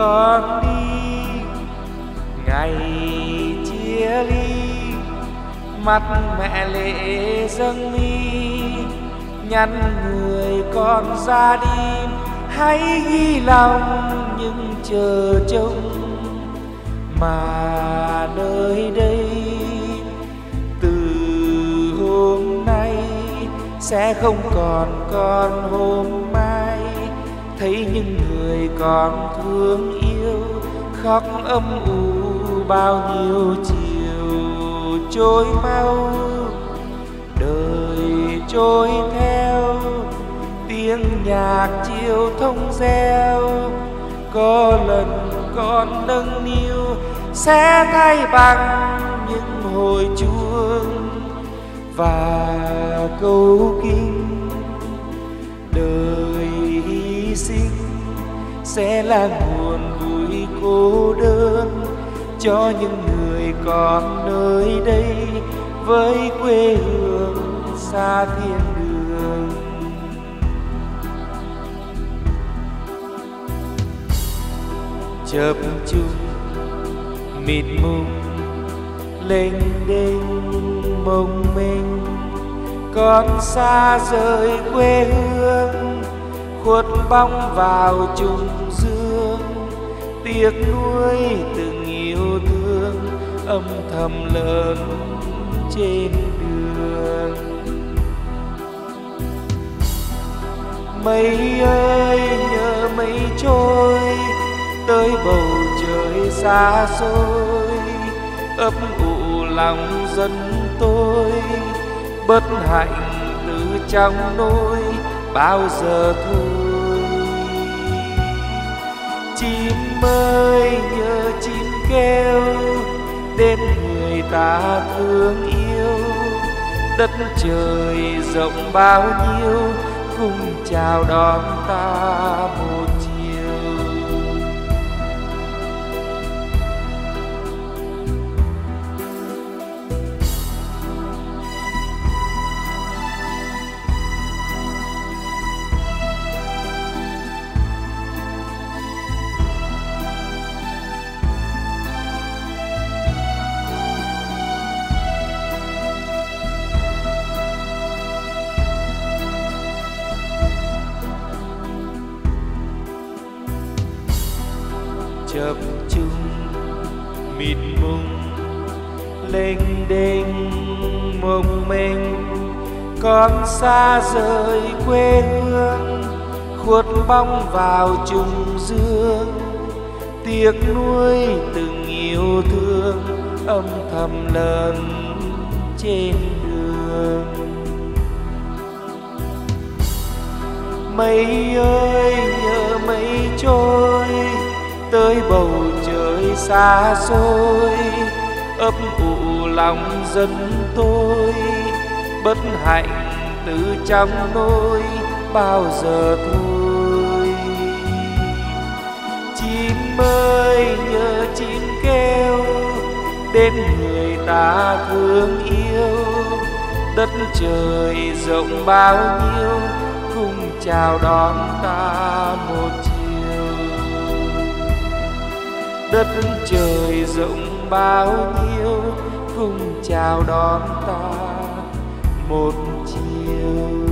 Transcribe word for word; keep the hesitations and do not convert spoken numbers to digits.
con đi, ngày chia ly mắt mẹ lệ dâng mi, nhắn người con ra đi hãy ghi lòng những chờ trông. Mà nơi đây từ hôm nay sẽ không còn con hôm mai, thấy những người còn thương yêu khóc âm u bao nhiêu chiều trôi mau. Đời trôi theo tiếng nhạc chiều thông reo, có lần con nâng niu sẽ thay bằng những hồi chuông và câu kinh. Đời hy sinh sẽ là nguồn vui cô đơn cho những người còn nơi đây với quê hương xa thiên đường. Chập chung mịt mùng lênh đênh mông mình, con xa rời quê hương khuất bóng vào trùng dương. Tiếc nuối từng yêu thương âm thầm lớn trên đường. Mây ơi nhớ mây trôi tới bầu trời xa xôi, ấp ủ lòng dân tôi bất hạnh từ trong nỗi bao giờ thôi. Chim ơi nhớ chim kêu đến người ta thương yêu, đất trời rộng bao nhiêu cùng chào đón ta một chiều. Chập chung mịt mùng lênh đênh mông mình, con xa rời quê hương khuất bóng vào trùng dương. Tiếc nuối từng yêu thương âm thầm lớn trên đường. Mây ơi nhớ mây trôi tới bầu trời xa xôi, ấp ủ lòng dân tôi bất hạnh từ trong nỗi bao giờ thôi. Chim ơi nhớ chim kêu đến người ta thương yêu, đất trời rộng bao nhiêu cùng chào đón ta một chiều. Đất trời rộng bao nhiêu cùng chào đón ta một chiều.